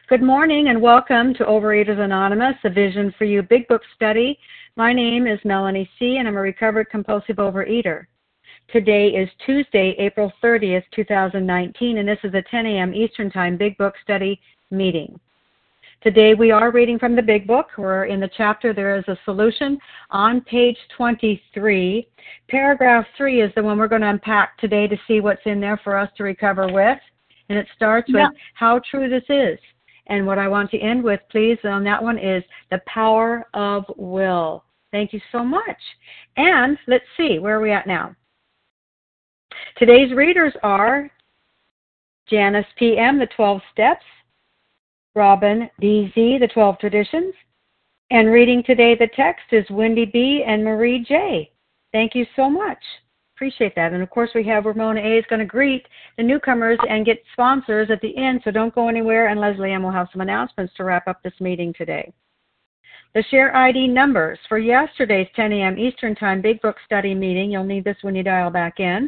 Good morning and welcome to Overeaters Anonymous, a Vision for You Big Book Study. My name is Melanie C. and I'm a recovered compulsive overeater. Today is Tuesday, April 30th, 2019, and this is a 10 a.m. Eastern Time Big Book Study meeting. Today we are reading from the Big Book. We're in the chapter There is a Solution on page 23. Paragraph 3 is the one we're going to unpack today to see what's in there for us to recover with. And it starts with how true this is. And what I want to end with, please, on that one is the power of will. Thank you so much. And let's see, where are we at now? Today's readers are Janice P.M., the 12 Steps, Robin D.Z., the 12 Traditions, and reading today the text is Wendy B. and Marie J. Thank you so much. Appreciate that. And of course we have Ramona A. is going to greet the newcomers and get sponsors at the end, so don't go anywhere, and Leslie Ann will have some announcements to wrap up this meeting today. The share ID numbers for yesterday's 10 a.m. Eastern Time Big Book Study meeting, you'll need this when you dial back in,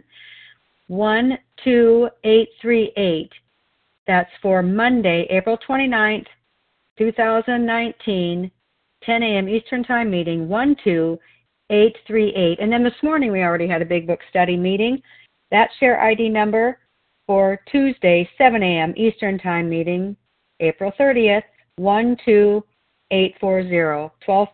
12838. That's for Monday, April 29th, 2019, 10 a.m. Eastern Time meeting, 12838. And then this morning we already had a Big Book Study meeting. That share ID number for Tuesday, 7 a.m. Eastern Time meeting, April 30th, 12840,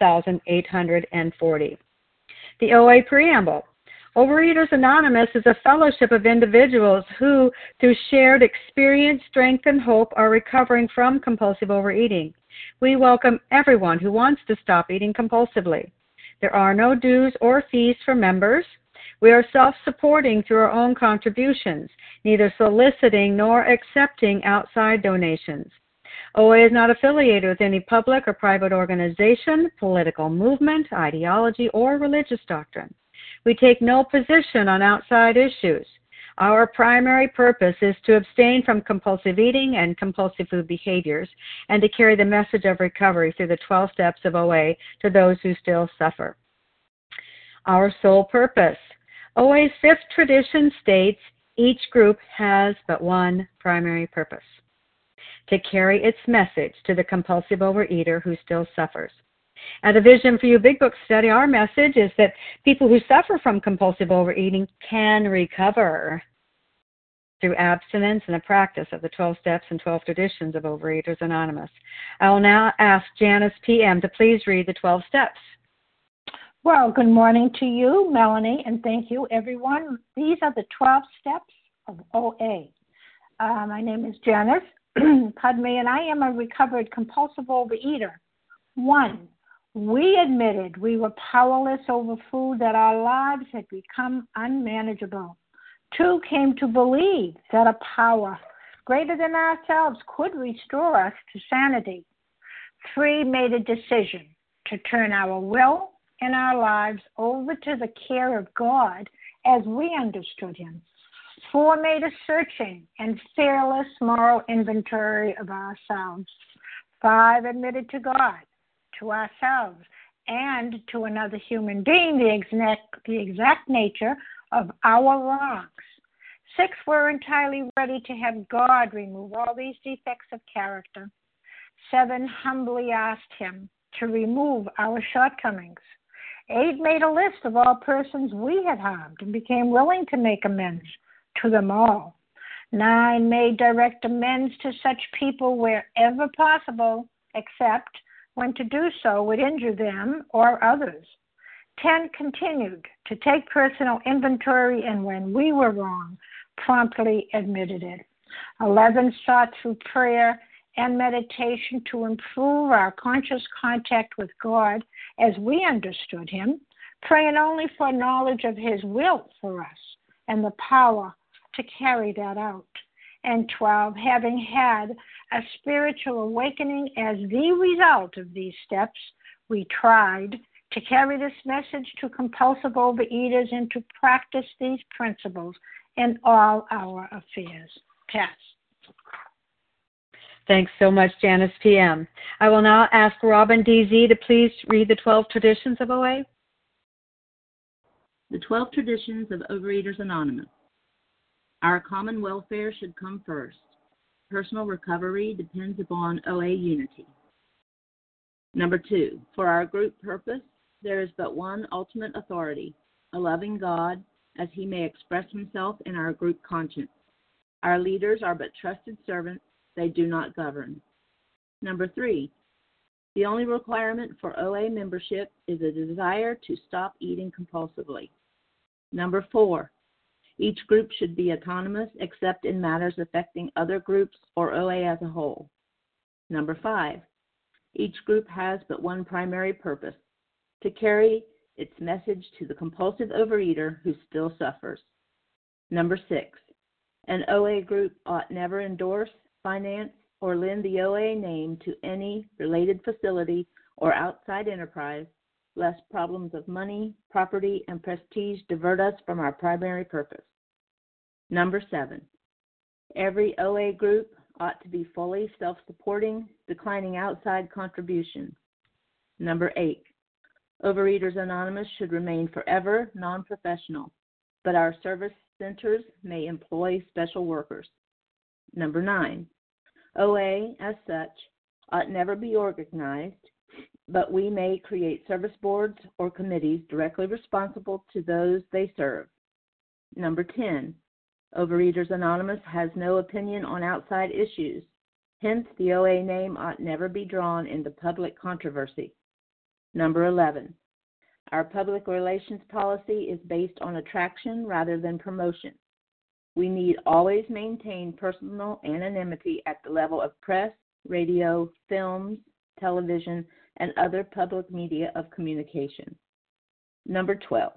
12,840. The OA Preamble. Overeaters Anonymous is a fellowship of individuals who, through shared experience, strength, and hope, are recovering from compulsive overeating. We welcome everyone who wants to stop eating compulsively. There are no dues or fees for members. We are self-supporting through our own contributions, neither soliciting nor accepting outside donations. OA is not affiliated with any public or private organization, political movement, ideology, or religious doctrine. We take no position on outside issues. Our primary purpose is to abstain from compulsive eating and compulsive food behaviors and to carry the message of recovery through the 12 steps of OA to those who still suffer. Our sole purpose. OA's fifth tradition states each group has but one primary purpose: to carry its message to the compulsive overeater who still suffers. At a Vision for You Big Book Study, our message is that people who suffer from compulsive overeating can recover through abstinence and the practice of the 12 steps and 12 traditions of Overeaters Anonymous. I will now ask Janice P.M. to please read the 12 steps. Well, good morning to you, Melanie, and thank you, everyone. These are the 12 steps of OA. My name is Janice, pardon me, and I am a recovered compulsive overeater. 1. We admitted we were powerless over food, that our lives had become unmanageable. 2. Came to believe that a power greater than ourselves could restore us to sanity. 3. Made a decision to turn our will and our lives over to the care of God as we understood Him. 4. Made a searching and fearless moral inventory of ourselves. 5. Admitted to God, to ourselves, and to another human being the exact nature of our wrongs. 6. We're entirely ready to have God remove all these defects of character. 7. Humbly asked Him to remove our shortcomings. 8. Made a list of all persons we had harmed and became willing to make amends to them all. 9. Made direct amends to such people wherever possible, except when to do so would injure them or others. 10. Continued to take personal inventory, and when we were wrong, promptly admitted it. 11. Sought through prayer and meditation to improve our conscious contact with God as we understood Him, praying only for knowledge of His will for us and the power to carry that out. And 12, having had a spiritual awakening as the result of these steps, we tried to carry this message to compulsive overeaters and to practice these principles in all our affairs. Pass. Thanks so much, Janice P.M. I will now ask Robin D.Z. to please read the 12 traditions of OA. The 12 traditions of Overeaters Anonymous. Our common welfare should come first. personal recovery depends upon OA unity. Number 2, for our group purpose, there is but one ultimate authority, a loving God, as he may express himself in our group conscience. Our leaders are but trusted servants, they do not govern. Number 3, the only requirement for OA membership is a desire to stop eating compulsively. Number 4, each group should be autonomous except in matters affecting other groups or OA as a whole. Number 5, each group has but one primary purpose, to carry its message to the compulsive overeater who still suffers. Number 6, an OA group ought never endorse, finance, or lend the OA name to any related facility or outside enterprise, lest problems of money, property, and prestige divert us from our primary purpose. Number 7, every OA group ought to be fully self-supporting, declining outside contributions. Number 8, Overeaters Anonymous should remain forever non-professional, but our service centers may employ special workers. Number 9, OA, as such, ought never be organized, but we may create service boards or committees directly responsible to those they serve. Number 10, Overeaters Anonymous has no opinion on outside issues. Hence, the OA name ought never be drawn into public controversy. Number 11, our public relations policy is based on attraction rather than promotion. We need always maintain personal anonymity at the level of press, radio, films, television, and other public media of communication. Number 12,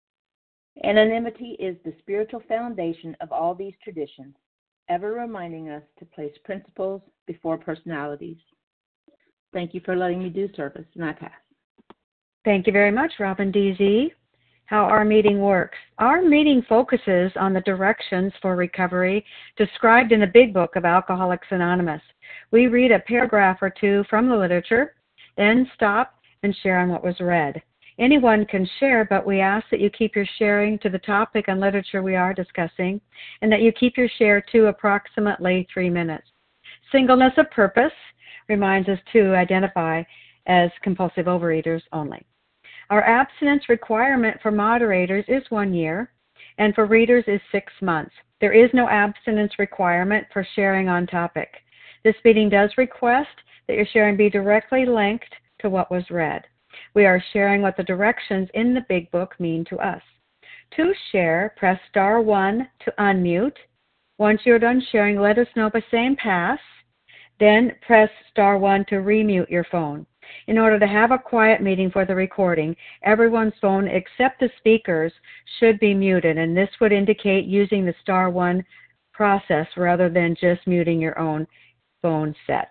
anonymity is the spiritual foundation of all these traditions, ever reminding us to place principles before personalities. Thank you for letting me do service, and I pass. Thank you very much, Robin DZ. How our meeting works. Our meeting focuses on the directions for recovery described in the Big Book of Alcoholics Anonymous. We read a paragraph or two from the literature, then stop and share on what was read. Anyone can share, but we ask that you keep your sharing to the topic and literature we are discussing, and that you keep your share to approximately 3 minutes. Singleness of purpose reminds us to identify as compulsive overeaters only. Our abstinence requirement for moderators is 1 year, and for readers is 6 months. There is no abstinence requirement for sharing on topic. This meeting does request that your sharing be directly linked to what was read. We are sharing what the directions in the Big Book mean to us. To share, press star 1 to unmute. Once you're done sharing, let us know by saying pass. Then press star 1 to remute your phone. In order to have a quiet meeting for the recording, everyone's phone except the speakers should be muted, and this would indicate using the star 1 process rather than just muting your own phone set.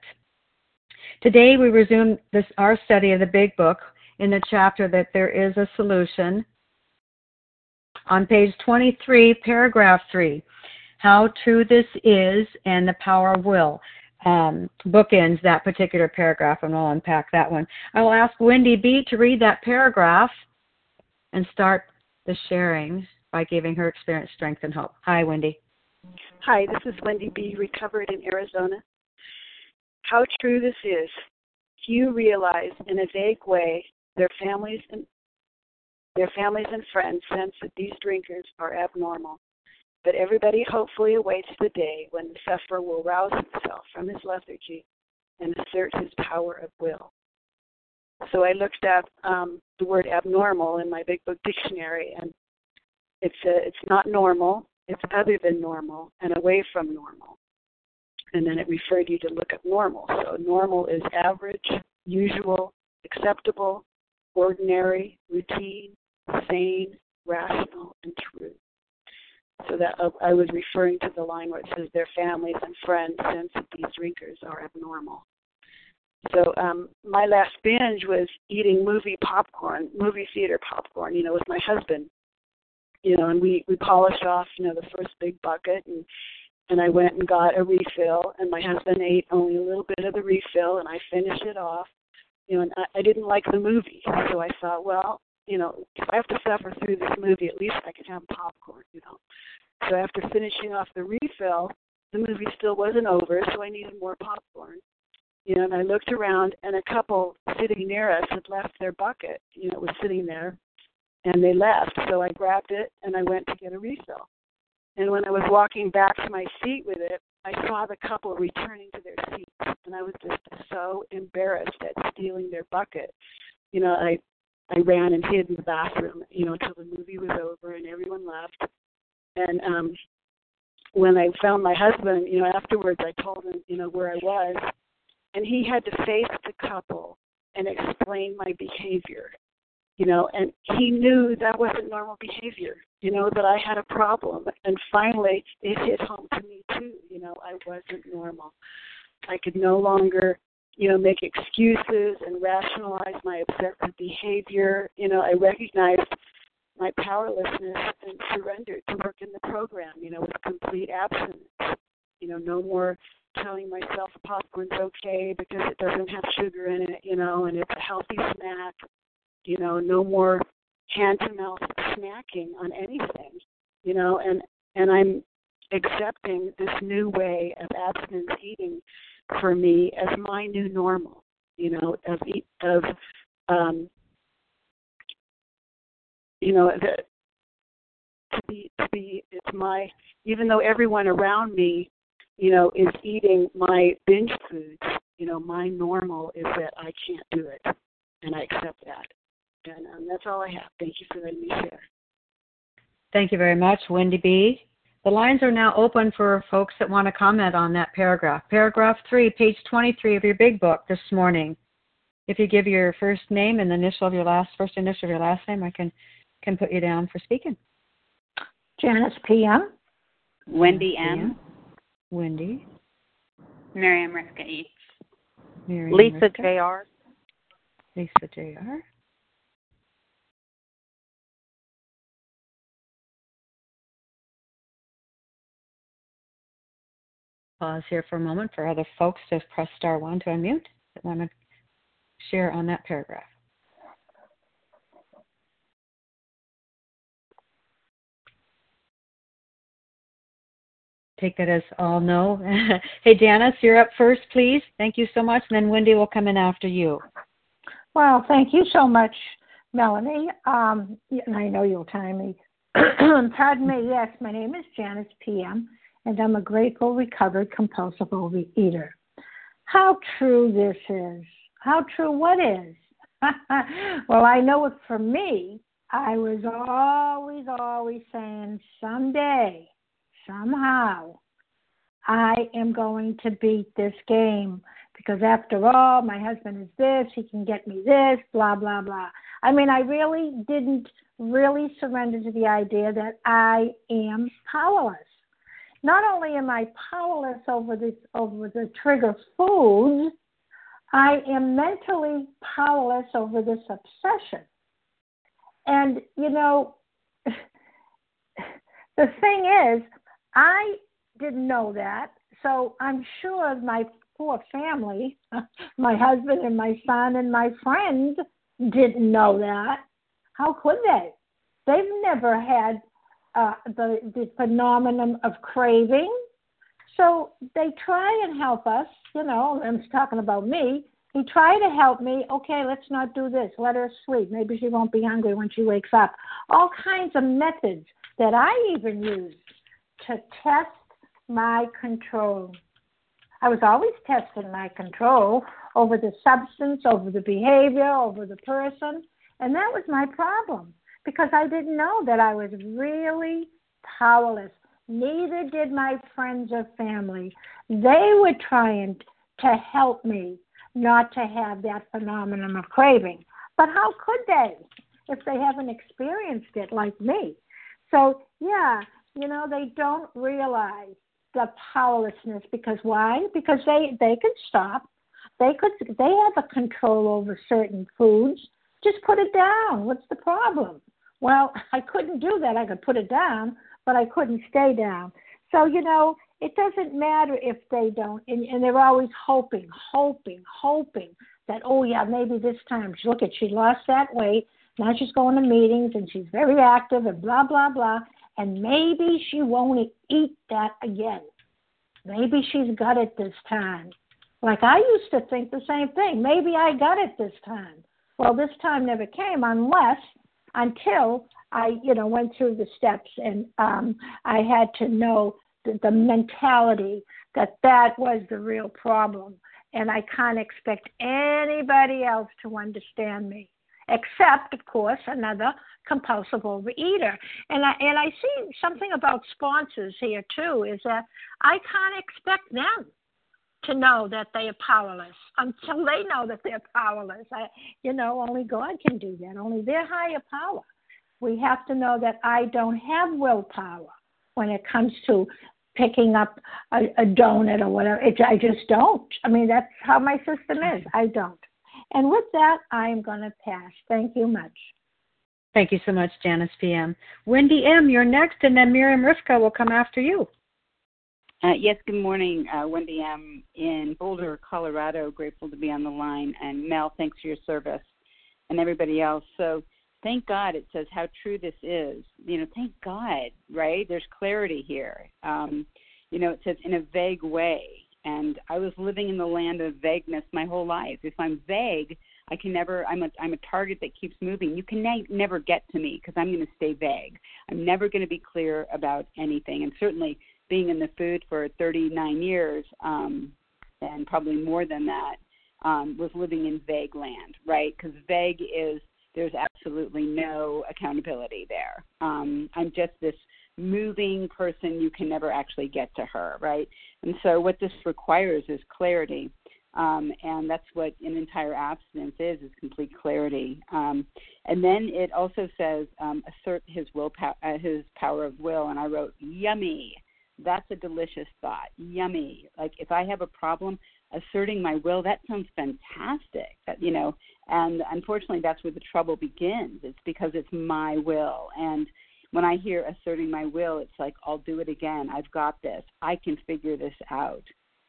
Today we resume our study of the Big Book in the chapter that there is a solution. On page 23, paragraph 3, how true this is and the power of will. Bookends that particular paragraph, and we'll unpack that one. I will ask Wendy B. to read that paragraph and start the sharing by giving her experience, strength, and hope. Hi, Wendy. Hi, this is Wendy B., recovered in Arizona. How true this is. Few realize in a vague way their families and friends sense that these drinkers are abnormal. But everybody hopefully awaits the day when the sufferer will rouse himself from his lethargy and assert his power of will. So I looked up the word abnormal in my Big Book dictionary, and it's not normal, it's other than normal and away from normal. And then it referred you to look up normal. So normal is average, usual, acceptable, ordinary, routine, sane, rational, and true. So that I was referring to the line where it says their families and friends sense that these drinkers are abnormal. So my last binge was eating movie theater popcorn, with my husband. And we polished off, the first big bucket, and I went and got a refill, and my husband ate only a little bit of the refill, and I finished it off. And I didn't like the movie, so I thought, well, if I have to suffer through this movie, at least I can have popcorn, So after finishing off the refill, the movie still wasn't over, so I needed more popcorn. And I looked around, and a couple sitting near us had left their bucket. It was sitting there, and they left. So I grabbed it, and I went to get a refill. And when I was walking back to my seat with it, I saw the couple returning to their seats, and I was just so embarrassed at stealing their bucket. I ran and hid in the bathroom, until the movie was over and everyone left. And when I found my husband, afterwards I told him, where I was. And he had to face the couple and explain my behavior, and he knew that wasn't normal behavior, that I had a problem. And finally, it hit home to me, too. I wasn't normal. I could no longer, make excuses and rationalize my obsessive behavior. I recognized my powerlessness and surrendered to work in the program, with complete abstinence. No more telling myself popcorn's okay because it doesn't have sugar in it, and it's a healthy snack. No more hand-to-mouth snacking on anything, and I'm accepting this new way of abstinence eating for me as my new normal, it's my, even though everyone around me, is eating my binge foods, my normal is that I can't do it, and I accept that. And that's all I have. Thank you for letting me share. Thank you very much, Wendy B. The lines are now open for folks that want to comment on that paragraph. Paragraph 3, page 23 of your big book this morning. If you give your first name and the initial of your first initial of your last name, I can put you down for speaking. Janice P.M. Wendy M. Wendy. Miriam Rivka H. Lisa J.R. Lisa J.R. Pause here for a moment for other folks to press star 1 to unmute that want to share on that paragraph. Take that as all no. Hey, Janice, you're up first, please. Thank you so much. And then Wendy will come in after you. Well, thank you so much, Melanie. And I know you'll time me. Pardon me. Yes, my name is Janice P.M., and I'm a grateful, recovered, compulsive overeater. How true this is. How true what is? Well, I know it for me. I was always saying someday, somehow, I am going to beat this game because after all, my husband is this, he can get me this, blah, blah, blah. I mean, I really didn't surrender to the idea that I am powerless. Not only am I powerless over the trigger foods, I am mentally powerless over this obsession. And, the thing is, I didn't know that, so I'm sure my poor family, my husband and my son and my friends didn't know that. How could they? They've never had the phenomenon of craving. So they try and help us, I'm talking about me. He tried to help me. Okay, let's not do this. Let her sleep. Maybe she won't be hungry when she wakes up. All kinds of methods that I even used to test my control. I was always testing my control over the substance, over the behavior, over the person. And that was my problem because I didn't know that I was really powerless. Neither did my friends or family. They were trying to help me not to have that phenomenon of craving. But how could they if they haven't experienced it like me? So, yeah, they don't realize the powerlessness because why? Because they could stop. They have a control over certain foods. Just put it down. What's the problem? Well, I couldn't do that. I could put it down, but I couldn't stay down. So, it doesn't matter if they don't. And they're always hoping that, oh, yeah, maybe this time. Look she lost that weight. Now she's going to meetings and she's very active and blah, blah, blah. And maybe she won't eat that again. Maybe she's got it this time. Like I used to think the same thing. Maybe I got it this time. Well, this time never came until I, went through the steps, and I had to know the mentality that was the real problem. And I can't expect anybody else to understand me, except, of course, another compulsive overeater. And I see something about sponsors here, too, is that I can't expect them to know that they are powerless until they know that they're powerless. Only God can do that, only their higher power. We have to know that I don't have willpower when it comes to picking up a donut or whatever. I just don't. I mean, that's how my system is. I don't. And with that, I'm going to pass. Thank you much. Thank you so much, Janice PM. Wendy M., you're next, and then Miriam Rivka will come after you. Yes, good morning, Wendy M. in Boulder, Colorado. Grateful to be on the line. And Mel, thanks for your service, and everybody else. So thank God it says how true this is. Thank God, right? There's clarity here. It says in a vague way. And I was living in the land of vagueness my whole life. If I'm vague, I can never, I'm a target that keeps moving. You can never get to me because I'm going to stay vague. I'm never going to be clear about anything. And certainly being in the food for 39 years, and probably more than that, was living in vague land, right? Because vague is, there's absolutely no accountability there. I'm just this moving person. You can never actually get to her, right? And so what this requires is clarity, and that's what an entire abstinence is complete clarity. And then it also says assert his power of will, and I wrote yummy. That's a delicious thought. Yummy. Like if I have a problem, asserting my will, that sounds fantastic. And unfortunately, that's where the trouble begins. It's because it's my will. And when I hear asserting my will, it's like, I'll do it again. I've got this. I can figure this out.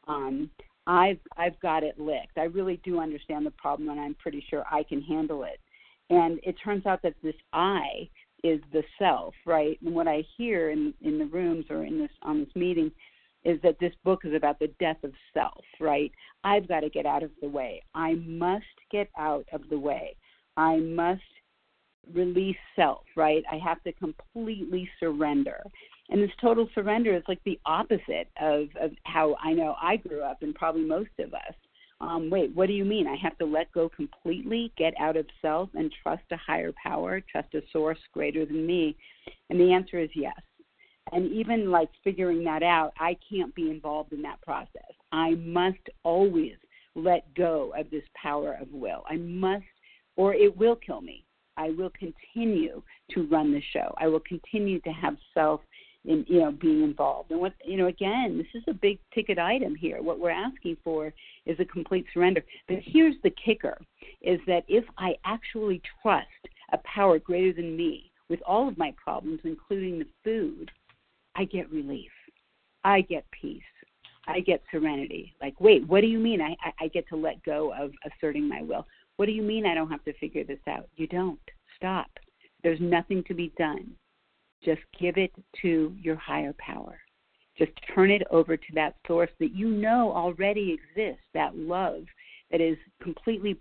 I've got it licked. I really do understand the problem, and I'm pretty sure I can handle it. And it turns out that this I is the self, right? And what I hear in the rooms or on this meeting is that this book is about the death of self, right? I've got to get out of the way. I must get out of the way. I must release self, right? I have to completely surrender. And this total surrender is like the opposite of how I know I grew up, and probably most of us. Wait, what do you mean? I have to let go completely, get out of self, and trust a higher power, trust a source greater than me? And the answer is yes. And even like figuring that out, I can't be involved in that process. I must always let go of this power of will. I must, or it will kill me. I will continue to run the show. I will continue to have self in, being involved. And what, again, this is a big ticket item here. What we're asking for is a complete surrender. But here's the kicker, is that if I actually trust a power greater than me with all of my problems, including the food, I get relief. I get peace. I get serenity. Like, wait, what do you mean I get to let go of asserting my will? What do you mean I don't have to figure this out? You don't. Stop. There's nothing to be done. Just give it to your higher power. Just turn it over to that source that you know already exists, that love that is completely,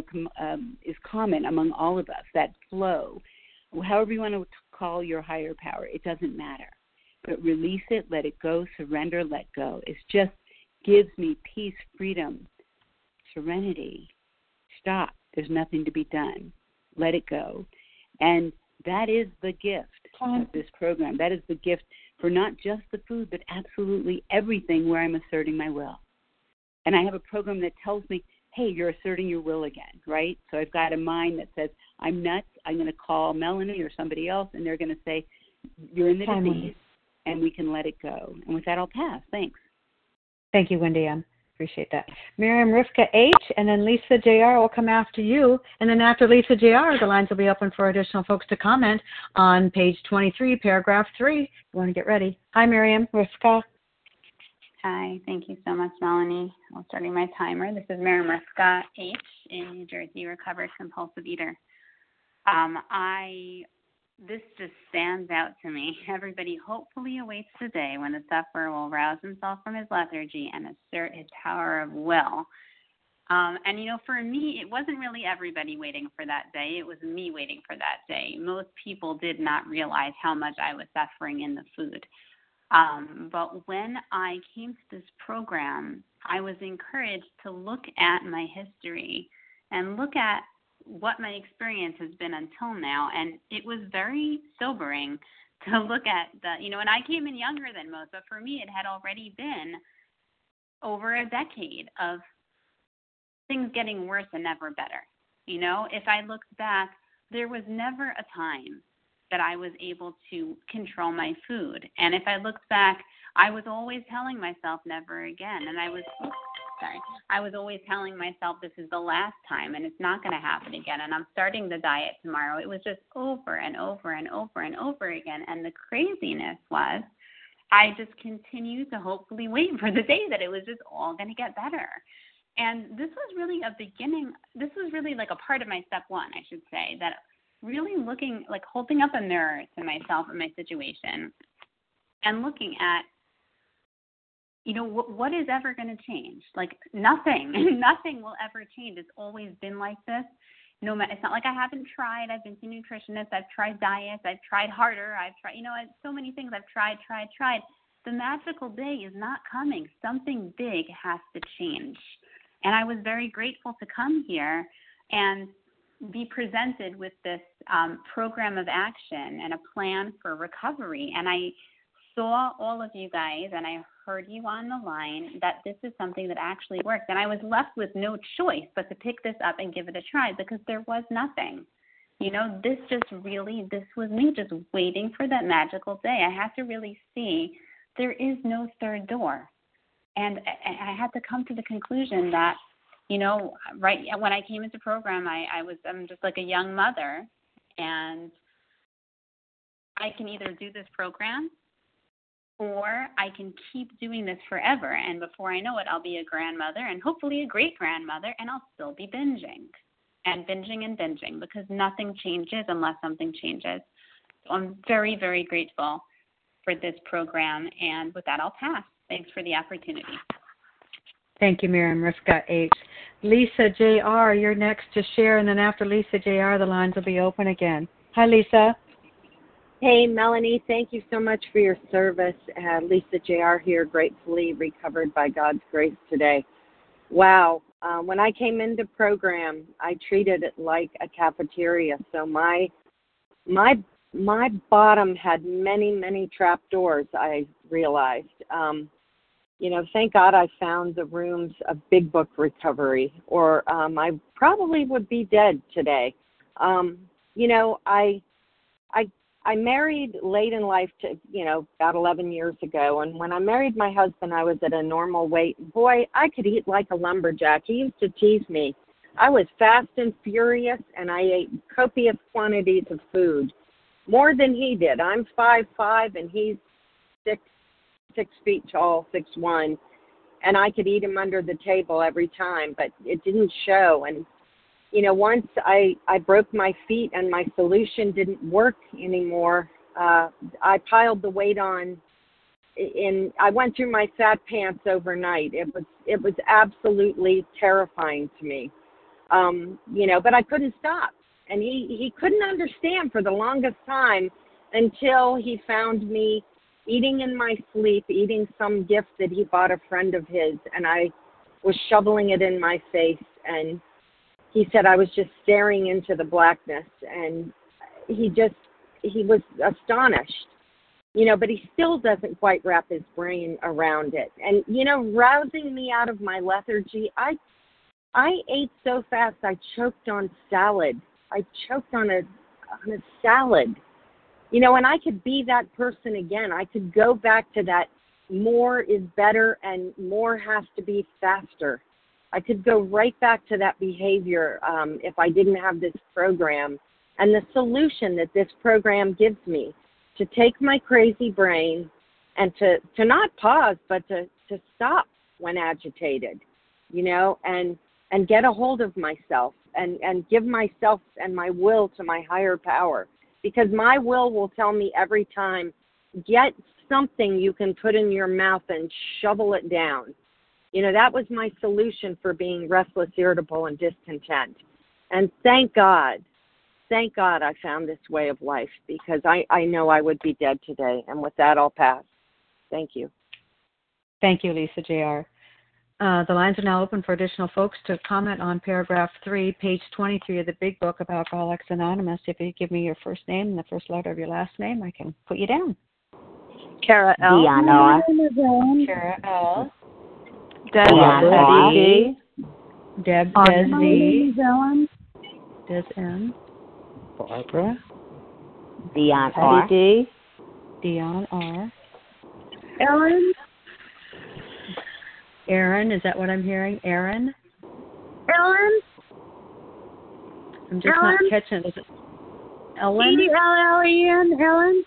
is common among all of us, that flow. However you want to call your higher power, it doesn't matter. But release it, let it go, surrender, let go. It just gives me peace, freedom, serenity. Stop. There's nothing to be done. Let it go. And that is the gift of this program. That is the gift for not just the food, but absolutely everything where I'm asserting my will. And I have a program that tells me, hey, you're asserting your will again, right? So I've got a mind that says, I'm nuts. I'm going to call Melanie or somebody else, and they're going to say, you're in the disease, and we can let it go. And with that, I'll pass. Thanks. Thank you, Wendy M. Appreciate that. Miriam Rivka H., and then Lisa J.R. will come after you. And then after Lisa J.R., the lines will be open for additional folks to comment on page 23, paragraph 3. You want to get ready. Hi, Miriam Rivka. Hi, thank you so much, Melanie. I'm starting my timer. This is Miriam Rivka H. in New Jersey, recovered compulsive eater. I this just stands out to me. Everybody hopefully awaits the day when the sufferer will rouse himself from his lethargy and assert his power of will. And, for me, it wasn't really everybody waiting for that day. It was me waiting for that day. Most people did not realize how much I was suffering in the food. But when I came to this program, I was encouraged to look at my history and look at what my experience has been until now. And it was very sobering to look at and I came in younger than most, but for me, it had already been over a decade of things getting worse and never better. If I looked back, there was never a time that I was able to control my food. And if I looked back, I was always telling myself never again. And I was always telling myself this is the last time and it's not going to happen again. And I'm starting the diet tomorrow. It was just over and over and over and over again. And the craziness was I just continued to hopefully wait for the day that it was just all going to get better. And this was really this was really like a part of my step one, I should say, that really looking, like holding up a mirror to myself and my situation and looking at, what is ever going to change? Like nothing will ever change. It's always been like this. It's not like I haven't tried. I've been to nutritionists. I've tried diets. I've tried harder. I've tried, so many things I've tried. The magical day is not coming. Something big has to change. And I was very grateful to come here and be presented with this program of action and a plan for recovery. And I saw all of you guys and I heard you on the line that this is something that actually works. And I was left with no choice but to pick this up and give it a try because there was nothing. This was me just waiting for that magical day. I had to really see there is no third door. And I had to come to the conclusion that, right when I came into program, I'm just like a young mother, and I can either do this program or I can keep doing this forever. And before I know it, I'll be a grandmother and hopefully a great-grandmother, and I'll still be binging because nothing changes unless something changes. So I'm very, very grateful for this program. And with that, I'll pass. Thanks for the opportunity. Thank you, Miriam Rivka H. Lisa J.R., you're next to share, and then after Lisa J.R., the lines will be open again. Hi, Lisa. Hey, Melanie, thank you so much for your service. Lisa J.R. here, gratefully recovered by God's grace today. Wow. When I came into program, I treated it like a cafeteria. So my bottom had many, many trap doors, I realized. Thank God I found the rooms of Big Book Recovery, or I probably would be dead today. I married late in life to, about 11 years ago. And when I married my husband, I was at a normal weight. Boy, I could eat like a lumberjack. He used to tease me. I was fast and furious, and I ate copious quantities of food, more than he did. I'm 5'5", and he's 6 feet tall, 6'1", and I could eat him under the table every time, but it didn't show. And once I broke my feet and my solution didn't work anymore, I piled the weight on, and I went through my fat pants overnight. It was absolutely terrifying to me, but I couldn't stop. And he couldn't understand for the longest time until he found me eating in my sleep, eating some gift that he bought a friend of his, and I was shoveling it in my face. And he said I was just staring into the blackness, and he was astonished, but he still doesn't quite wrap his brain around it. And, rousing me out of my lethargy, I ate so fast I choked on salad. I choked on a salad, and I could be that person again. I could go back to that more is better and more has to be faster. I could go right back to that behavior if I didn't have this program. And the solution that this program gives me to take my crazy brain and to not pause, but to stop when agitated, and get a hold of myself and give myself and my will to my higher power because my will tell me every time, get something you can put in your mouth and shovel it down. You know, that was my solution for being restless, irritable, and discontent. And thank God I found this way of life, because I know I would be dead today. And with that, I'll pass. Thank you. Thank you, Lisa J.R. The lines are now open for additional folks to comment on paragraph 3, page 23 of the Big Book of Alcoholics Anonymous. If you give me your first name and the first letter of your last name, I can put you down. Kara L. Diana. Kara L. Diana D. Deb Des Z. Ellen. Des M. Barbara. Dion R. D. Dion R. Ellen. Aaron, is that what I'm hearing? Aaron? Ellen. I'm just not catching it. Is it Ellen? E-L-L-E-N. Ellen.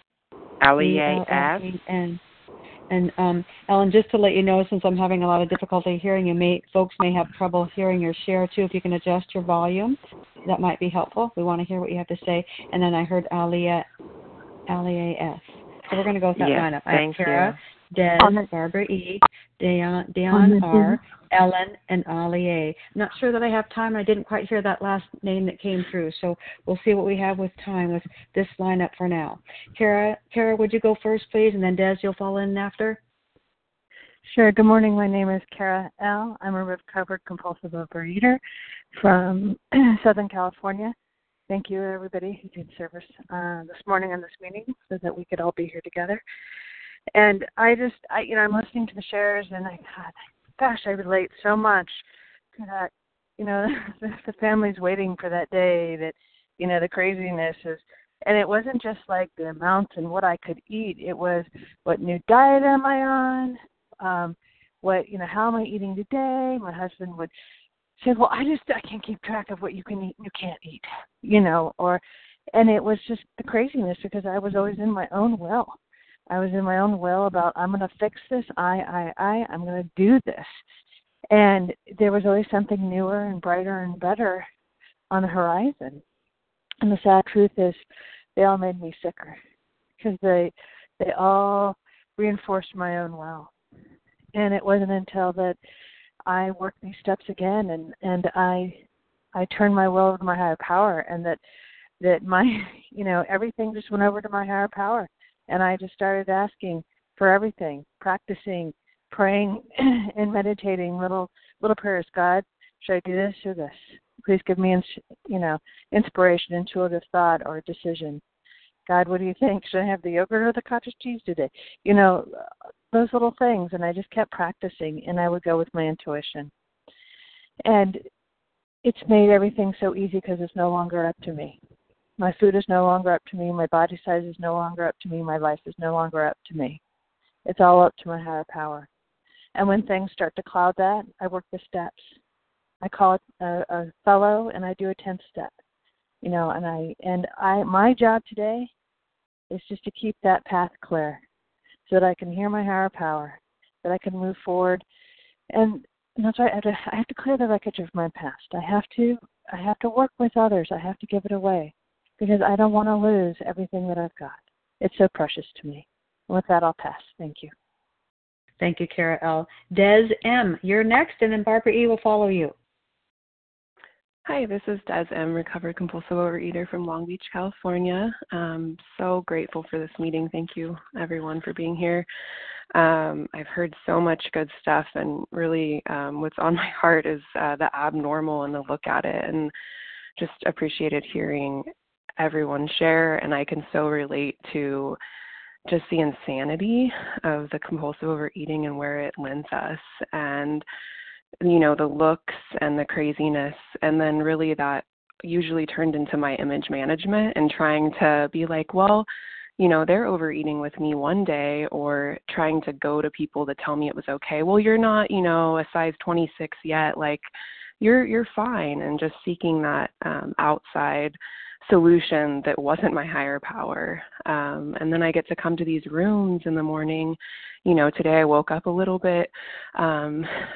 L-E-A-S. And Ellen, just to let you know, since I'm having a lot of difficulty hearing you, folks may have trouble hearing your share too. If you can adjust your volume, that might be helpful. We want to hear what you have to say. And then I heard Alia S. So we're going to go with that lineup. I have Kara, Des, Barbara E, Dion R, Ellen, and Ali A. I'm not sure that I have time. I didn't quite hear that last name that came through. So we'll see what we have with time with this lineup for now. Kara, would you go first, please? And then Des, you'll fall in after. Sure. Good morning. My name is Kara L. I'm a recovered compulsive overeater from Southern California. Thank you, everybody who did service this morning in this meeting so that we could all be here together. And I'm listening to the shares, and I relate so much to that. You know, the family's waiting for that day that, you know, the craziness is, and it wasn't just like the amount and what I could eat. It was what new diet am I on? How am I eating today? My husband would say, well, I can't keep track of what you can eat and you can't eat, you know, and it was just the craziness because I was always in my own will. I was in my own will about, I'm going to fix this. I'm going to do this. And there was always something newer and brighter and better on the horizon. And the sad truth is they all made me sicker because they all reinforced my own will. And it wasn't until that I worked these steps again and I turned my will over to my higher power, and that my, you know, everything just went over to my higher power. And I just started asking for everything, practicing, praying, and meditating little prayers. God, should I do this or this? Please give me, inspiration, intuitive thought, or a decision. God, what do you think? Should I have the yogurt or the cottage cheese today? You know, those little things. And I just kept practicing, and I would go with my intuition. And it's made everything so easy because it's no longer up to me. My food is no longer up to me. My body size is no longer up to me. My life is no longer up to me. It's all up to my higher power. And when things start to cloud that, I work the steps. I call it a fellow, and I do a 10th step. You know, and my job today is just to keep that path clear so that I can hear my higher power, that I can move forward. And that's why I have to clear the wreckage of my past. I have to work with others. I have to give it away, because I don't want to lose everything that I've got. It's so precious to me. And with that, I'll pass. Thank you. Thank you, Kara L. Des M., you're next, and then Barbara E. will follow you. Hi, this is Des M., recovered compulsive overeater from Long Beach, California. So grateful for this meeting. Thank you, everyone, for being here. I've heard so much good stuff, and really what's on my heart is the abnormal and the look at it, and just appreciated hearing everyone share. And I can so relate to just the insanity of the compulsive overeating and where it lends us, and you know, the looks and the craziness, and then really that usually turned into my image management and trying to be like, well, you know, they're overeating with me one day, or trying to go to people to tell me it was okay. Well, you're not, you know, a size 26 yet, like you're fine, and just seeking that outside solution that wasn't my higher power. And then I get to come to these rooms in the morning. You know, today I woke up a little bit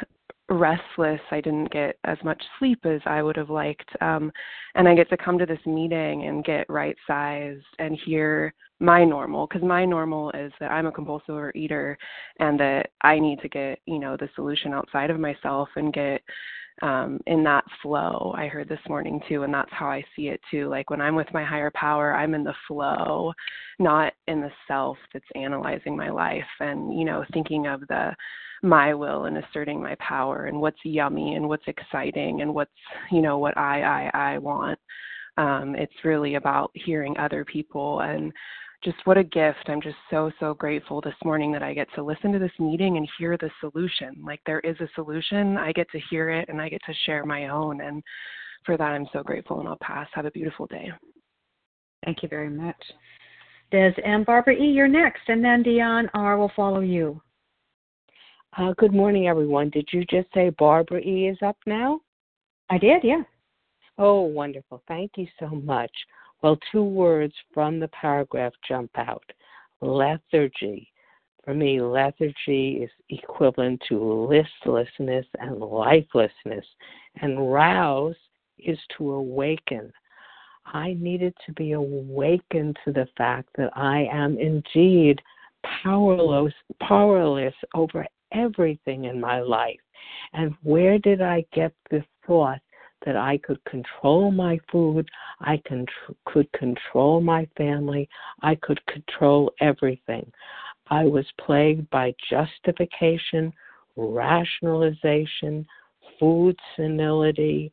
restless. I didn't get as much sleep as I would have liked. And I get to come to this meeting and get right-sized and hear my normal, because my normal is that I'm a compulsive overeater and that I need to get, the solution outside of myself and get in that flow. I heard this morning too, and that's how I see it too. Like when I'm with my higher power, I'm in the flow, not in the self that's analyzing my life and, thinking of my will and asserting my power and what's yummy and what's exciting and what's, what I want. It's really about hearing other people, and just what a gift. I'm just so, so grateful this morning that I get to listen to this meeting and hear the solution. Like there is a solution. I get to hear it and I get to share my own. And for that, I'm so grateful, and I'll pass. Have a beautiful day. Thank you very much. Des M. Barbara E., you're next, and then Dion R. will follow you. Good morning, everyone. Did you just say Barbara E. is up now? I did, yeah. Oh, wonderful. Thank you so much. Well, 2 words from the paragraph jump out. Lethargy. For me, lethargy is equivalent to listlessness and lifelessness. And rouse is to awaken. I needed to be awakened to the fact that I am indeed powerless over everything in my life. And where did I get the thought that I could control my food, I could control my family, I could control everything? I was plagued by justification, rationalization, food senility.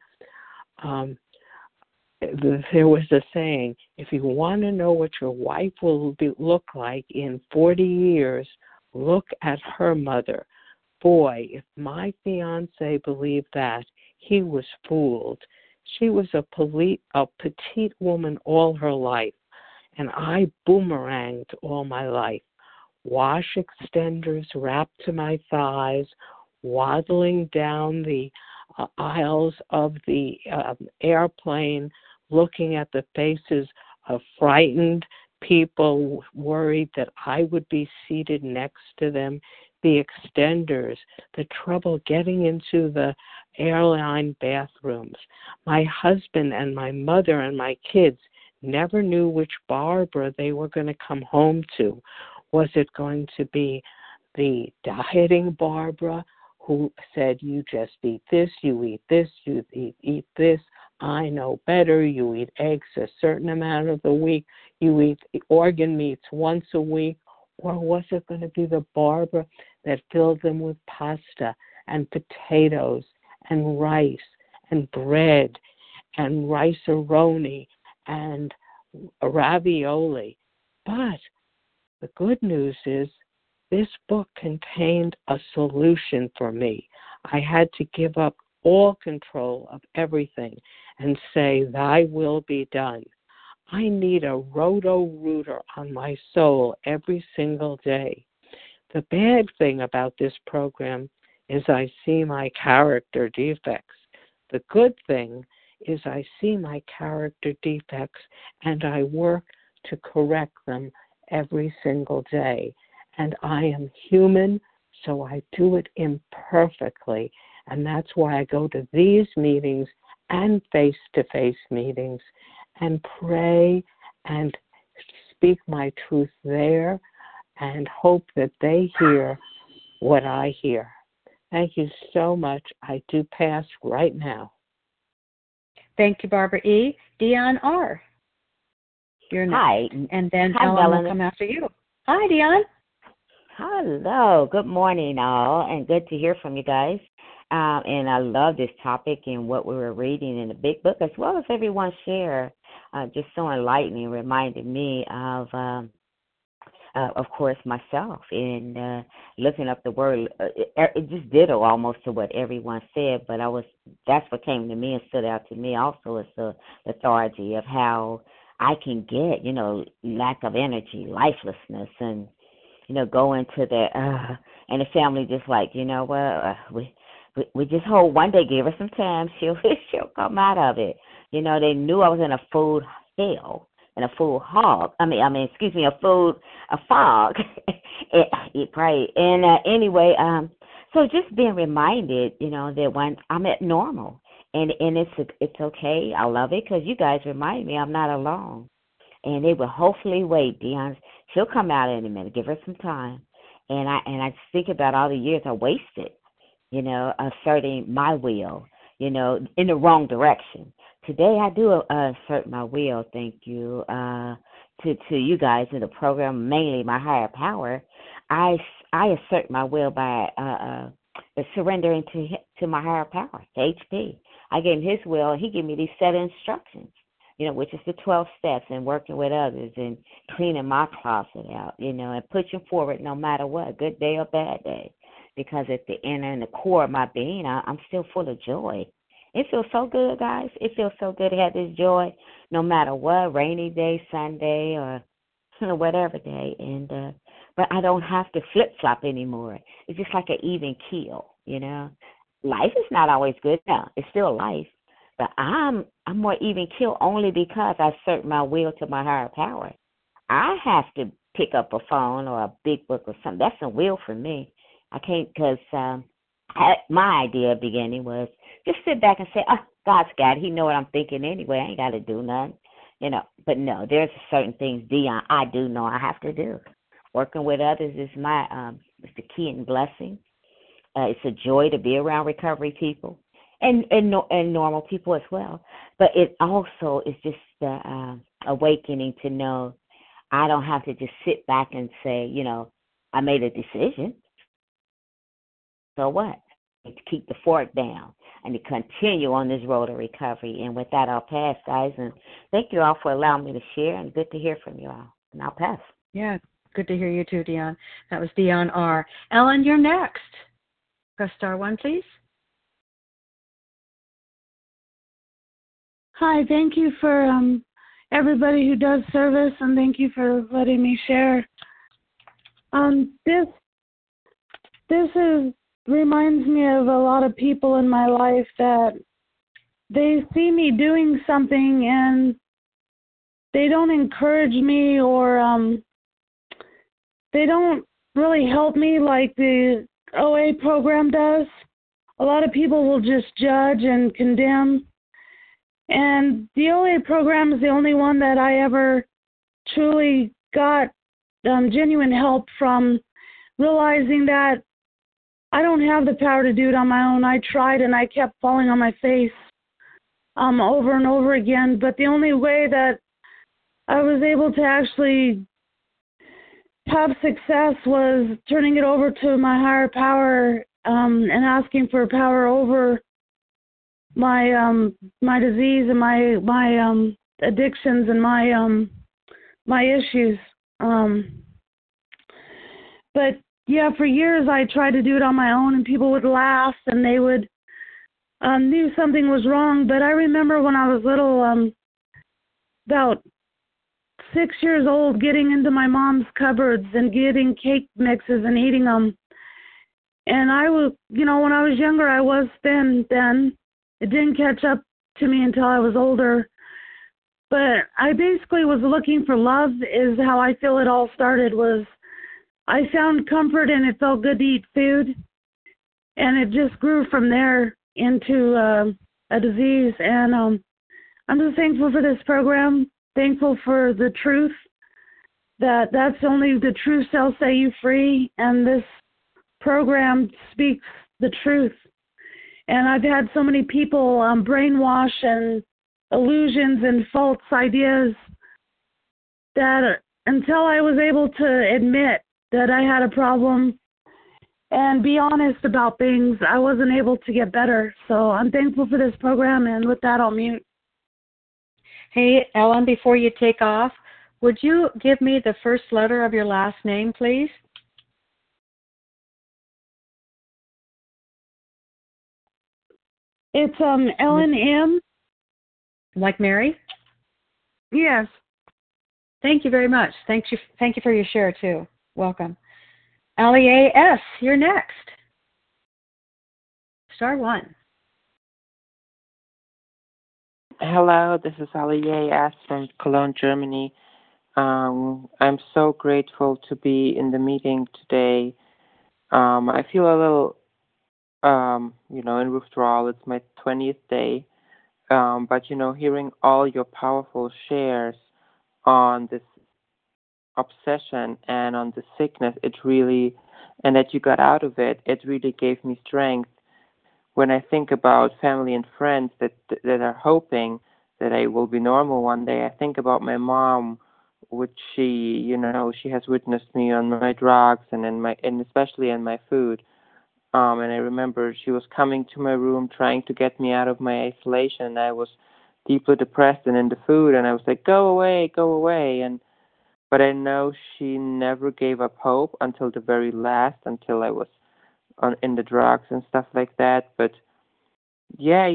There was a saying, if you want to know what your wife will look like in 40 years, look at her mother. Boy, if my fiance believed that, he was fooled. She was a petite woman all her life, and I boomeranged all my life. Wash extenders wrapped to my thighs, waddling down the aisles of the airplane, looking at the faces of frightened people, worried that I would be seated next to them. The extenders, the trouble getting into the airline bathrooms. My husband and my mother and my kids never knew which Barbara they were going to come home to. Was it going to be the dieting Barbara who said, you just eat this, you eat this, you eat this, I know better, you eat eggs a certain amount of the week, you eat organ meats once a week? Or was it going to be the Barbara that filled them with pasta and potatoes and rice and bread and rice-a-roni and ravioli? But the good news is this book contained a solution for me. I had to give up all control of everything and say, thy will be done. I need a roto-rooter on my soul every single day. The bad thing about this program is I see my character defects. The good thing is I see my character defects and I work to correct them every single day. And I am human, so I do it imperfectly. And that's why I go to these meetings and face-to-face meetings and pray and speak my truth there and hope that they hear what I hear. Thank you so much. I do pass right now. Thank you, Barbara E. Dion R. You're next. Hi. And then Hi, Ellen Melanie. will come after you. Hi, Dion. Hello. Good morning, all, and good to hear from you guys. And I love this topic and what we were reading in the big book, as well as everyone's share. Just so enlightening, reminded me of course, myself. And looking up the word, it just ditto almost to what everyone said. But that's what came to me and stood out to me also is the lethargy of how I can get, lack of energy, lifelessness, and go into the and the family just like, we just hold one day, give her some time, she'll come out of it. They knew I was in a food hell and a food hog. A fog. Right. And anyway, So just being reminded, that when I'm at normal, and it's okay. I love it because you guys remind me I'm not alone, and they will hopefully wait. Dion, she'll come out in a minute. Give her some time, and I just think about all the years I wasted, asserting my will, in the wrong direction. Today I do assert my will. Thank you to you guys in the program, mainly my higher power. I assert my will by surrendering to my higher power, to HP. I gave him his will. He gave me these set instructions, which is the 12 steps, and working with others and cleaning my closet out, and pushing forward no matter what, good day or bad day. Because at the inner and the core of my being, I'm still full of joy. It feels so good, guys. It feels so good to have this joy no matter what, rainy day, Sunday, or whatever day. And but I don't have to flip-flop anymore. It's just like an even keel, Life is not always good. No, it's still life. But I'm more even keel only because I assert my will to my higher power. I have to pick up a phone or a big book or something. That's a will for me. I can't because my idea beginning was just sit back and say, oh, God's got it. He know what I'm thinking anyway. I ain't got to do nothing, But no, there's certain things, Dion, I do know I have to do. Working with others is it's the key and blessing. It's a joy to be around recovery people and normal people as well. But it also is just the awakening to know I don't have to just sit back and say, I made a decision. So what? To keep the fork down and to continue on this road of recovery. And with that, I'll pass, guys. And thank you all for allowing me to share, and good to hear from you all. And I'll pass. Yeah, good to hear you too, Dion. That was Dion R. Ellen, you're next. Press star 1, please. Hi, thank you for everybody who does service, and thank you for letting me share. This reminds me of a lot of people in my life that they see me doing something and they don't encourage me, or they don't really help me like the OA program does. A lot of people will just judge and condemn. And the OA program is the only one that I ever truly got genuine help from, realizing that I don't have the power to do it on my own. I tried and I kept falling on my face over and over again. But the only way that I was able to actually have success was turning it over to my higher power and asking for power over my disease and my addictions and my issues. But yeah, for years I tried to do it on my own, and people would laugh and they would knew something was wrong. But I remember when I was little, about 6 years old, getting into my mom's cupboards and getting cake mixes and eating them. And I was, when I was younger, I was thin then. It didn't catch up to me until I was older. But I basically was looking for love, is how I feel it all started. Was I found comfort and it felt good to eat food. And it just grew from there into a disease. And I'm just thankful for this program, thankful for the truth, that's only the truth shall set you free. And this program speaks the truth. And I've had so many people brainwash and illusions and false ideas that until I was able to admit that I had a problem and be honest about things, I wasn't able to get better. So I'm thankful for this program, and with that, I'll mute. Hey, Ellen, before you take off, would you give me the first letter of your last name, please? It's Ellen M. Like Mary? Yes. Thank you very much. Thank you for your share, too. Welcome. Allie S., you're next. Star 1. Hello, this is Ali S. from Cologne, Germany. I'm so grateful to be in the meeting today. I feel a little in withdrawal. It's my 20th day. But, hearing all your powerful shares on this obsession and on the sickness, and that you got out of it, it really gave me strength. When I think about family and friends that are hoping that I will be normal one day, I think about my mom, which she has witnessed me on my drugs and especially in my food. And I remember she was coming to my room trying to get me out of my isolation. And I was deeply depressed and in the food, and I was like, go away. But I know she never gave up hope until the very last, until I was in the drugs and stuff like that. But yeah,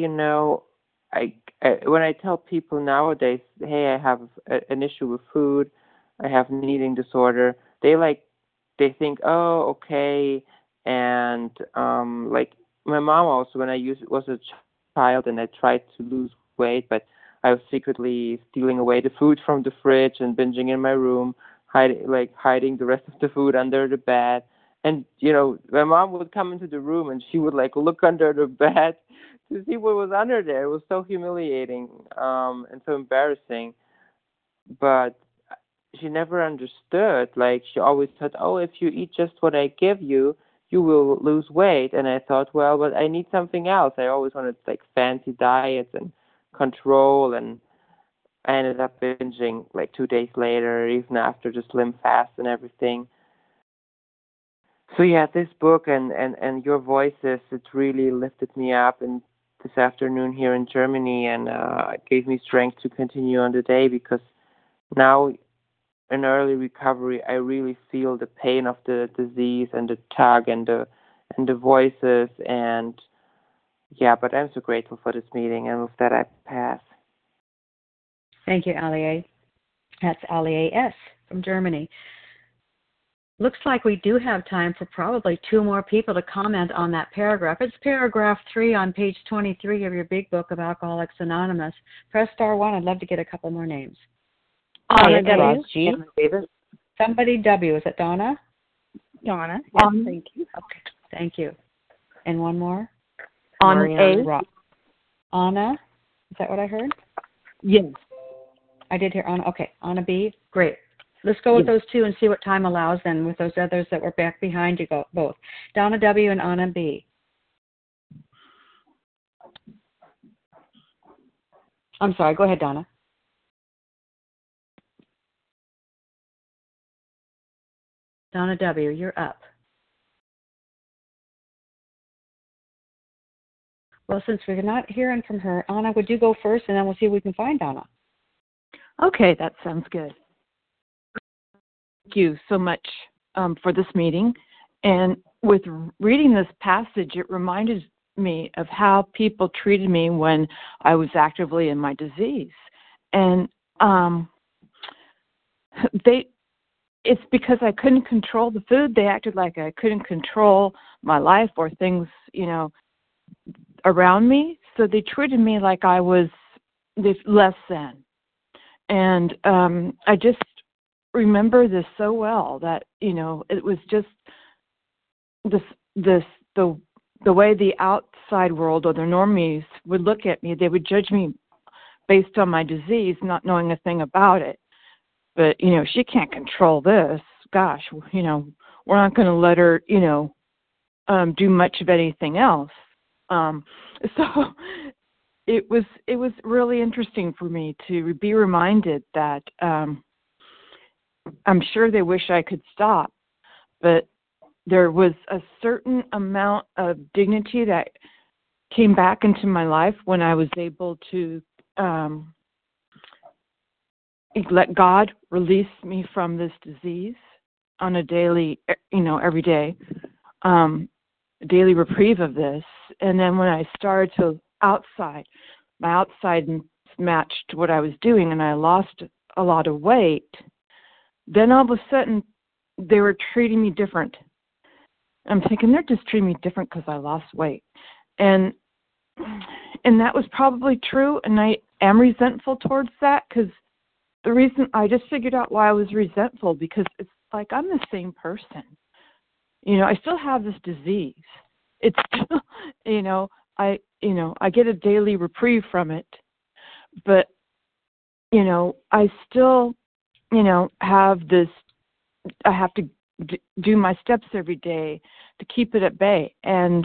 when I tell people nowadays, hey, I have an issue with food, I have an eating disorder, they think, oh, okay. And like my mom also, when I was a child and I tried to lose weight, but I was secretly stealing away the food from the fridge and binging in my room, hiding the rest of the food under the bed. And my mom would come into the room and she would look under the bed to see what was under there. It was so humiliating and so embarrassing. But she never understood. She always said, oh, if you eat just what I give you, you will lose weight. And I thought, well, but I need something else. I always wanted fancy diets and control, and I ended up binging 2 days later, even after the Slim Fast and everything. So yeah, this book and your voices, it really lifted me up and this afternoon here in Germany, and it gave me strength to continue on the day, because now in early recovery, I really feel the pain of the disease and the tug and the voices, and yeah, but I'm so grateful for this meeting, and with that I pass. Thank you, Alia. That's Alia S. from Germany. Looks like we do have time for probably 2 more people to comment on that paragraph. It's paragraph 3 on page 23 of your big book of Alcoholics Anonymous. Press star 1. I'd love to get a couple more names. Donna W. Somebody W. Is it Donna? Donna. Yes, thank you. Okay, thank you. And one more? Anna A. Anna? Is that what I heard? Yes. I did hear Anna. Okay, Anna B. Great. Let's go with those 2 and see what time allows then with those others that were back behind you both. Donna W. and Anna B. I'm sorry. Go ahead, Donna. Donna W., you're up. Well, since we're not hearing from her, Anna, would you go first, and then we'll see if we can find Donna. Okay, that sounds good. Thank you so much for this meeting. And with reading this passage, it reminded me of how people treated me when I was actively in my disease. And it's because I couldn't control the food. They acted like I couldn't control my life or things, around me. So they treated me like I was less than. And I just remember this so well that, it was just the way the outside world or the normies would look at me. They would judge me based on my disease, not knowing a thing about it. But, she can't control this. Gosh, we're not going to let her, do much of anything else. So it was really interesting for me to be reminded that I'm sure they wish I could stop, but there was a certain amount of dignity that came back into my life when I was able to let God release me from this disease on a daily, every day, daily reprieve of this. And then when I started to my outside matched what I was doing, and I lost a lot of weight, then all of a sudden they were treating me different. I'm thinking they're just treating me different because I lost weight. And that was probably true, and I am resentful towards that, because the reason I just figured out why I was resentful, because it's like I'm the same person. I still have this disease, it's I get a daily reprieve from it, but I still have this. I have to do my steps every day to keep it at bay, and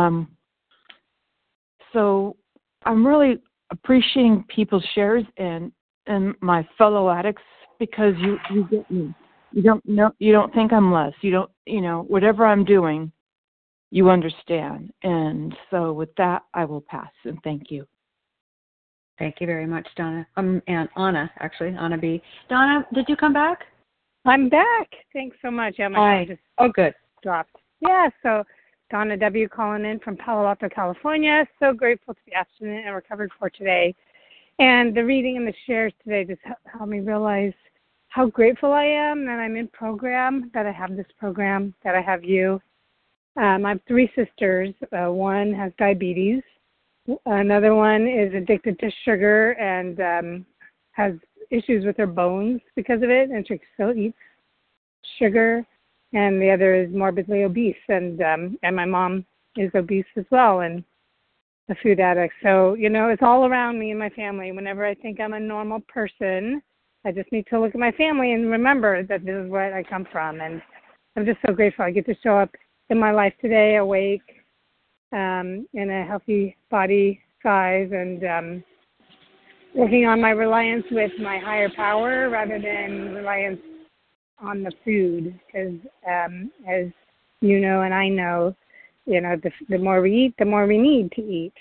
so I'm really appreciating people's shares and my fellow addicts, because you get me. You don't think I'm less. You don't whatever I'm doing, you understand. And so with that, I will pass, and thank you. Thank you very much, Donna. And Anna, actually, Anna B. Donna, did you come back? I'm back. Thanks so much. Yeah, my phone just good. dropped. Yeah, so Donna W. calling in from Palo Alto, California. So grateful to be abstinent and recovered for today. And the reading and the shares today just helped me realize how grateful I am that I'm in program, that I have this program, that I have you. I have 3 sisters. One has diabetes. Another one is addicted to sugar and has issues with her bones because of it, and she still eats sugar. And the other is morbidly obese, and my mom is obese as well, and a food addict. So, it's all around me and my family. Whenever I think I'm a normal person, I just need to look at my family and remember that this is where I come from. And I'm just so grateful I get to show up in my life today, awake, in a healthy body size, and working on my reliance with my higher power rather than reliance on the food. Because as you know and I know, the more we eat, the more we need to eat.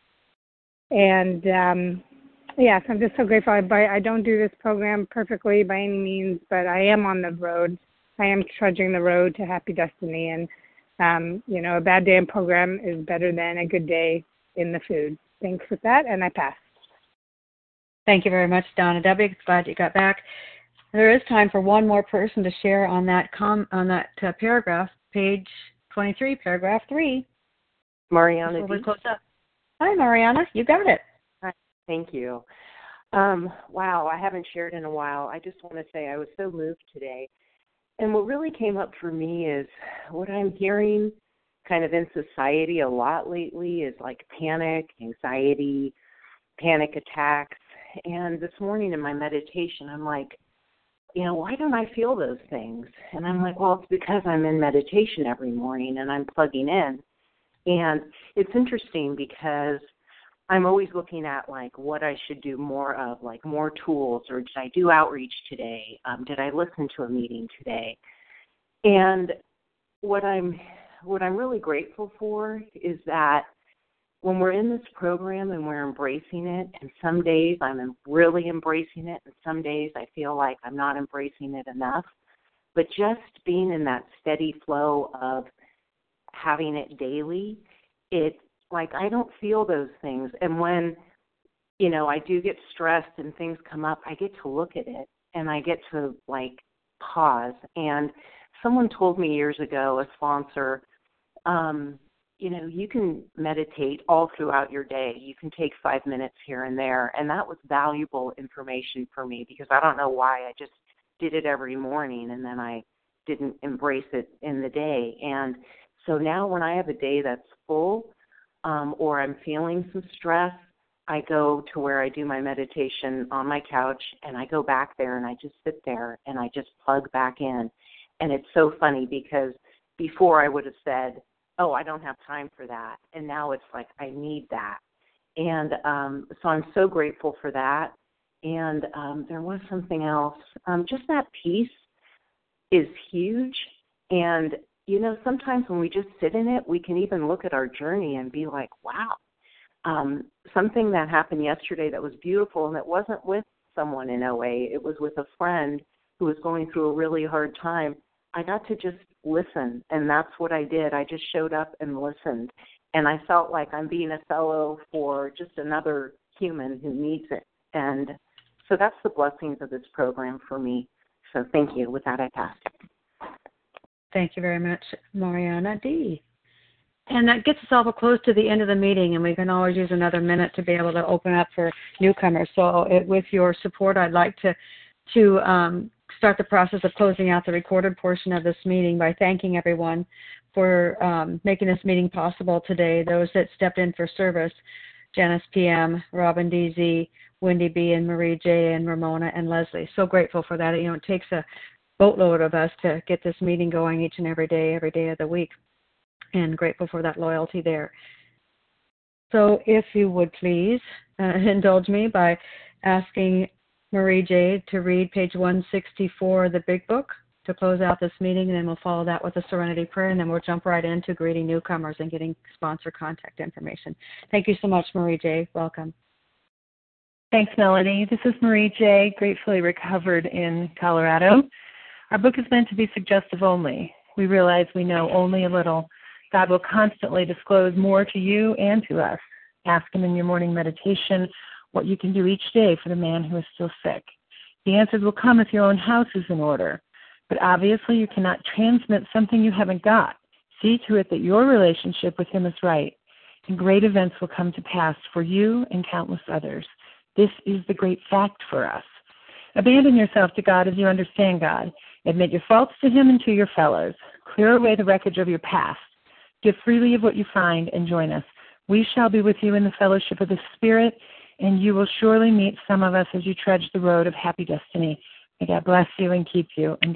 And yes, I'm just so grateful. I don't do this program perfectly by any means, but I am on the road. I am trudging the road to happy destiny. And, a bad day in program is better than a good day in the food. Thanks for that, and I pass. Thank you very much, Donna W. Glad you got back. There is time for one more person to share on that paragraph, page 23, paragraph 3. Mariana Before we D. close up. Hi, Mariana. You got it. Hi. Thank you. Wow, I haven't shared in a while. I just want to say I was so moved today. And what really came up for me is what I'm hearing kind of in society a lot lately is like panic, anxiety, panic attacks. And this morning in my meditation, I'm like, why don't I feel those things? And I'm like, well, it's because I'm in meditation every morning and I'm plugging in. And it's interesting because I'm always looking at like what I should do more of, like more tools, or did I do outreach today? Did I listen to a meeting today? And what I'm really grateful for is that when we're in this program and we're embracing it, and some days I'm really embracing it, and some days I feel like I'm not embracing it enough, but just being in that steady flow of having it daily, it's like I don't feel those things. And when, I do get stressed and things come up, I get to look at it and I get to like pause. And someone told me years ago, a sponsor, you can meditate all throughout your day. You can take 5 minutes here and there. And that was valuable information for me because I don't know why I just did it every morning and then I didn't embrace it in the day. And so now when I have a day that's full or I'm feeling some stress, I go to where I do my meditation on my couch and I go back there and I just sit there and I just plug back in. And it's so funny because before I would have said, oh, I don't have time for that. And now it's like, I need that. And so I'm so grateful for that. And there was something else. Just that peace is huge. And, sometimes when we just sit in it, we can even look at our journey and be like, wow. Something that happened yesterday that was beautiful, and it wasn't with someone in OA. It was with a friend who was going through a really hard time. I got to just listen, and that's what I did. I just showed up and listened, and I felt like I'm being a fellow for just another human who needs it. And so that's the blessings of this program for me. So thank you. With that, I pass. Thank you very much, Mariana D. And that gets us all close to the end of the meeting, and we can always use another minute to be able to open up for newcomers. So with your support, I'd like to start the process of closing out the recorded portion of this meeting by thanking everyone for making this meeting possible today. Those that stepped in for service, Janice PM, Robin DZ, Wendy B, and Marie J, and Ramona and Leslie. So grateful for that. It takes a boatload of us to get this meeting going each and every day of the week, and grateful for that loyalty there. So if you would please indulge me by asking Marie J to read page 164 of the Big Book to close out this meeting, and then we'll follow that with a serenity prayer, and then we'll jump right into greeting newcomers and getting sponsor contact information. Thank you so much, Marie J. Welcome. Thanks, Melanie. This is Marie J., gratefully recovered in Colorado. Our book is meant to be suggestive only. We realize we know only a little. God will constantly disclose more to you and to us. Ask Him in your morning meditation what you can do each day for the man who is still sick. The answers will come if your own house is in order. But obviously you cannot transmit something you haven't got. See to it that your relationship with Him is right, and great events will come to pass for you and countless others. This is the great fact for us. Abandon yourself to God as you understand God. Admit your faults to Him and to your fellows. Clear away the wreckage of your past. Give freely of what you find and join us. We shall be with you in the fellowship of the Spirit, and you will surely meet some of us as you trudge the road of happy destiny. May God bless you and keep you. And